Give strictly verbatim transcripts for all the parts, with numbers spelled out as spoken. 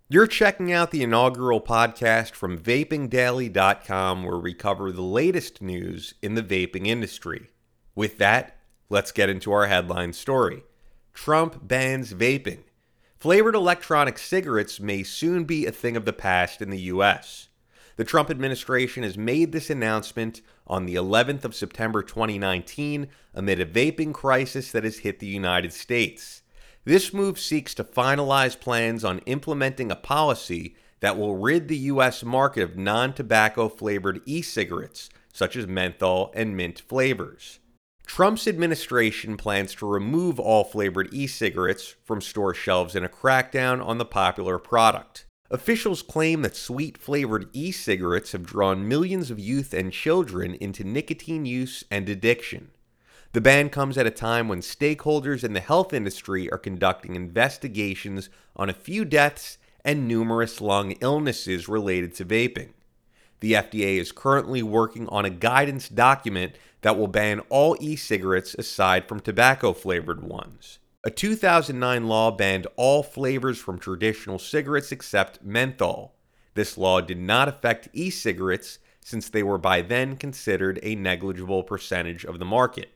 You're checking out the inaugural podcast from vaping daily dot com, where we cover the latest news in the vaping industry. With that, let's get into our headline story. Trump bans vaping. Flavored electronic cigarettes may soon be a thing of the past in the U S. The Trump administration has made this announcement on the eleventh of September twenty nineteen amid a vaping crisis that has hit the United States. This move seeks to finalize plans on implementing a policy that will rid the U S market of non-tobacco flavored e-cigarettes, such as menthol and mint flavors. Trump's administration plans to remove all flavored e-cigarettes from store shelves in a crackdown on the popular product. Officials claim that sweet-flavored e-cigarettes have drawn millions of youth and children into nicotine use and addiction. The ban comes at a time when stakeholders in the health industry are conducting investigations on a few deaths and numerous lung illnesses related to vaping. The F D A is currently working on a guidance document that will ban all e-cigarettes aside from tobacco-flavored ones. A two thousand nine law banned all flavors from traditional cigarettes except menthol. This law did not affect e-cigarettes since they were by then considered a negligible percentage of the market.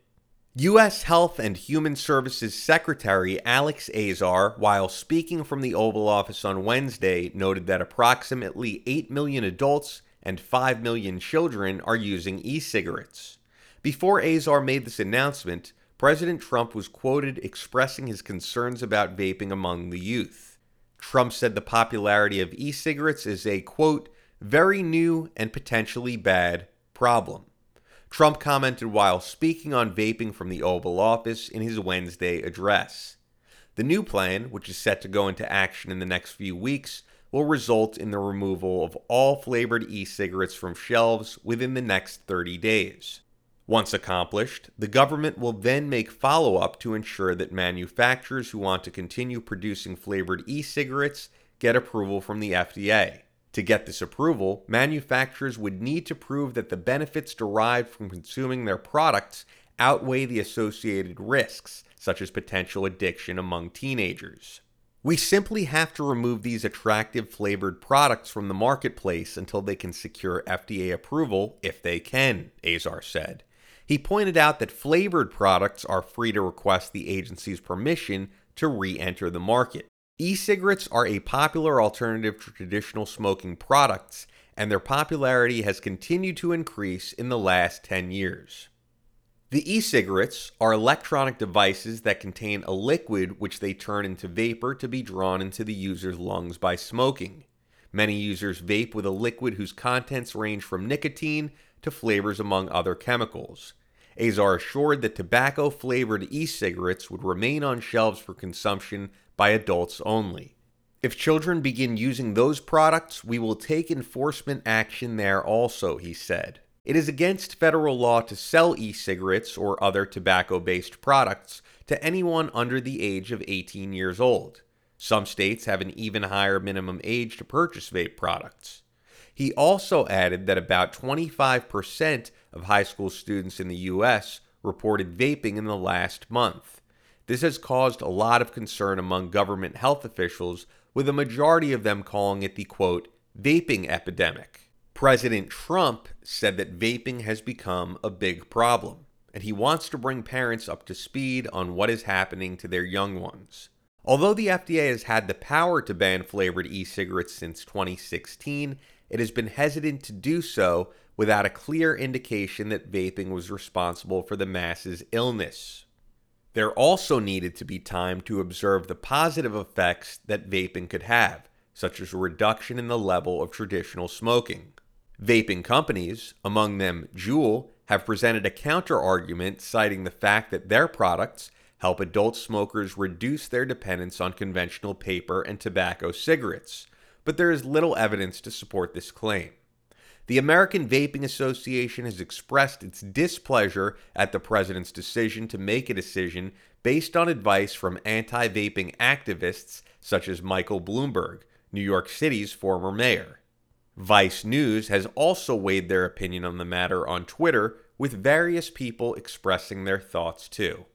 U S Health and Human Services Secretary Alex Azar, while speaking from the Oval Office on Wednesday, noted that approximately eight million adults and five million children are using e-cigarettes. Before Azar made this announcement, President Trump was quoted expressing his concerns about vaping among the youth. Trump said the popularity of e-cigarettes is a, quote, very new and potentially bad problem. Trump commented while speaking on vaping from the Oval Office in his Wednesday address. The new plan, which is set to go into action in the next few weeks, will result in the removal of all flavored e-cigarettes from shelves within the next thirty days. Once accomplished, the government will then make follow-up to ensure that manufacturers who want to continue producing flavored e-cigarettes get approval from the F D A. To get this approval, manufacturers would need to prove that the benefits derived from consuming their products outweigh the associated risks, such as potential addiction among teenagers. We simply have to remove these attractive flavored products from the marketplace until they can secure F D A approval, if they can, Azar said. He pointed out that flavored products are free to request the agency's permission to re-enter the market. E-cigarettes are a popular alternative to traditional smoking products, and their popularity has continued to increase in the last ten years. The e-cigarettes are electronic devices that contain a liquid which they turn into vapor to be drawn into the user's lungs by smoking. Many users vape with a liquid whose contents range from nicotine to flavors among other chemicals. Azar assured that tobacco-flavored e-cigarettes would remain on shelves for consumption by adults only. If children begin using those products, we will take enforcement action there also, he said. It is against federal law to sell e-cigarettes or other tobacco-based products to anyone under the age of eighteen years old. Some states have an even higher minimum age to purchase vape products. He also added that about twenty-five percent of high school students in the U S reported vaping in the last month. This has caused a lot of concern among government health officials, with a majority of them calling it the, quote, vaping epidemic. President Trump said that vaping has become a big problem, and he wants to bring parents up to speed on what is happening to their young ones. Although the F D A has had the power to ban flavored e-cigarettes since twenty sixteen, it has been hesitant to do so without a clear indication that vaping was responsible for the masses' illness. There also needed to be time to observe the positive effects that vaping could have, such as a reduction in the level of traditional smoking. Vaping companies, among them Juul, have presented a counter-argument citing the fact that their products help adult smokers reduce their dependence on conventional paper and tobacco cigarettes, but there is little evidence to support this claim. The American Vaping Association has expressed its displeasure at the president's decision to make a decision based on advice from anti-vaping activists such as Michael Bloomberg, New York City's former mayor. Vice News has also weighed their opinion on the matter on Twitter, with various people expressing their thoughts too.